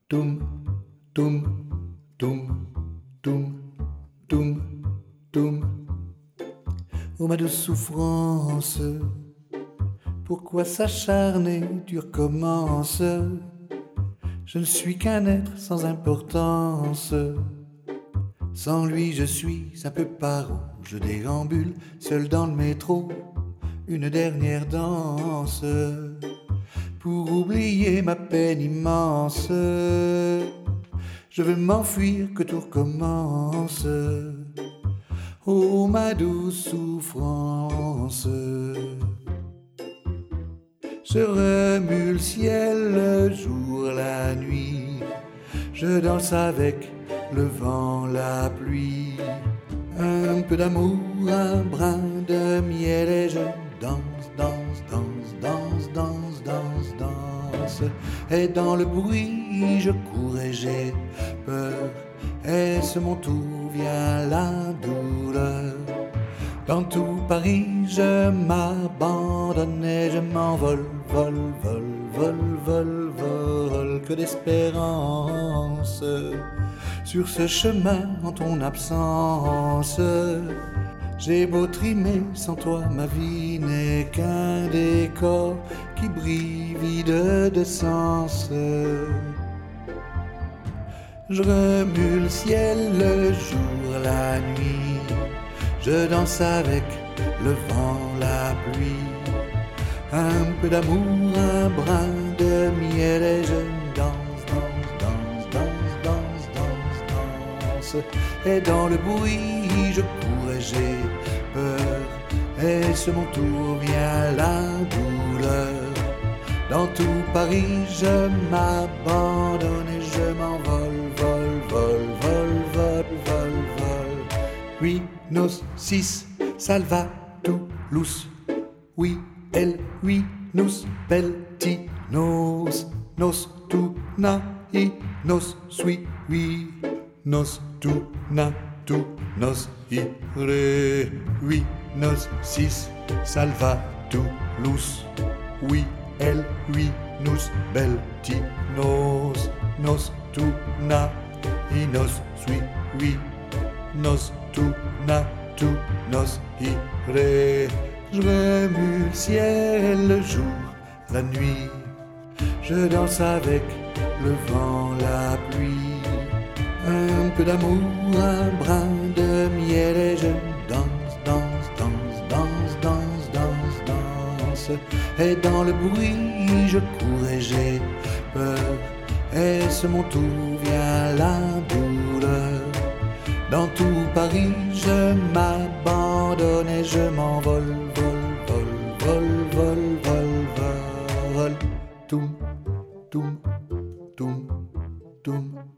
Toum, toum, toum, toum, toum, toum. Oh ma douce souffrance, pourquoi s'acharner, tu recommences? Je ne suis qu'un être sans importance. Sans lui je suis un peu paro. Je déambule seul dans le métro, une dernière danse pour oublier ma peine immense. Je veux m'enfuir, que tout recommence. Oh ma douce souffrance. Je remue le ciel, le jour, la nuit. Je danse avec le vent, la pluie. Un peu d'amour, un brin de miel et je danse, danse, danse, danse, danse, danse, danse. Et dans le bruit, je cours et j'ai peur. Et ce mon tour vient la douleur. Dans tout Paris, je m'abandonne et je m'envole, vol, vol, vol, vol, vol, que d'espérance. Sur ce chemin en ton absence, j'ai beau trimer, sans toi ma vie n'est qu'un décor qui brille vide de sens. Je remue le ciel, le jour, la nuit. Je danse avec le vent, la pluie. Un peu d'amour, un brin de miel et je danse, danse, danse, danse, danse, danse, danse. Et dans le bruit, je cours et j'ai peur. Et sur mon tour vient la douleur. Dans tout Paris, je m'abandonne et je m'envole, vol, vol, vol, vol, vol, vol. Oui, nos 6, salva, Toulouse. Oui, elle, oui, nous, belti, nos, tu, na, i, nos, sui, oui, nos, tu, na, tu, nos, i, ré. Oui, nos 6, salva, Toulouse. Oui, elle, oui, nous, belti, nos, tu, na, i, nos, sui, oui, nos, tu, na, tu, nos, i, ré. Je remue le ciel, le jour, la nuit. Je danse avec le vent, la pluie. Un peu d'amour, un brin de miel et je danse, danse, danse, danse, danse, danse, danse. Et dans le bruit, je cours et j'ai peur. Et ce mon tour vient la douleur. Dans tout Paris, je m'abandonne et je m'envole, vol, vol, vol, vol, vol, vol. Toum, toum, toum, toum.